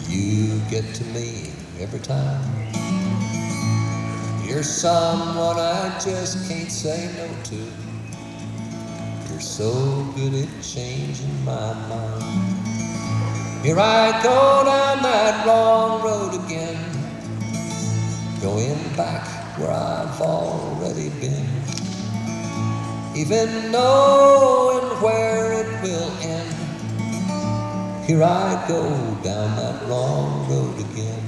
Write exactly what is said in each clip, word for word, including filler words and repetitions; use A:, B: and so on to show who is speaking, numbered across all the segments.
A: You get to me every time. You're someone I just can't say no to. You're so good at changing my mind. Here I go down that wrong road again, going back where I've already been, even knowing where it will end. Here I go down that wrong road again.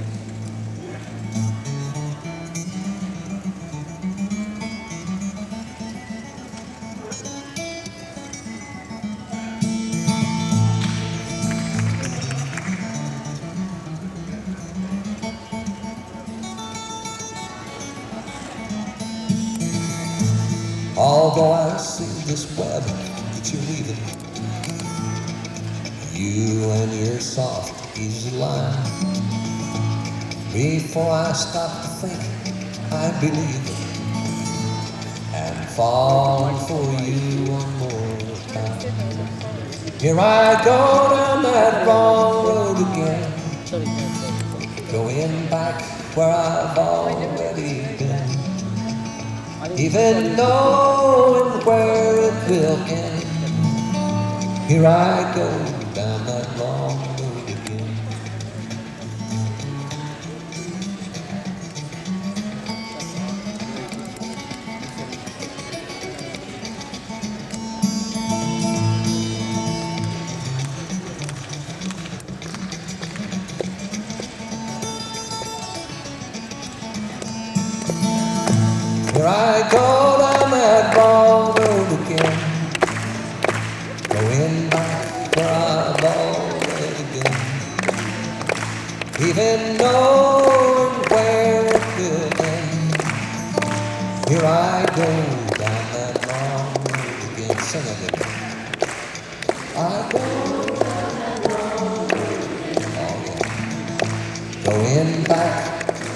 A: Although I see this web that you're weaving, you and your soft, easy line, before I stop to think, I believe it, and falling for you one more time. Here I go down that wrong road again, going back where I've already been, even knowing where it will end. Here I go down that wrong road again. Here I go down that wrong road again, going back where I've already been, even knowing where it will end. Here I go down that wrong road again. Sing it with me. I go down that wrong road again. Oh, yeah. Going back,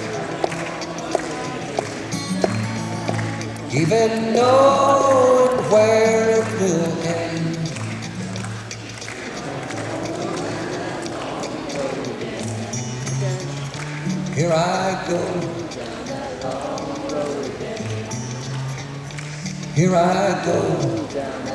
A: even knowing where it will end. Here I go. Here I go.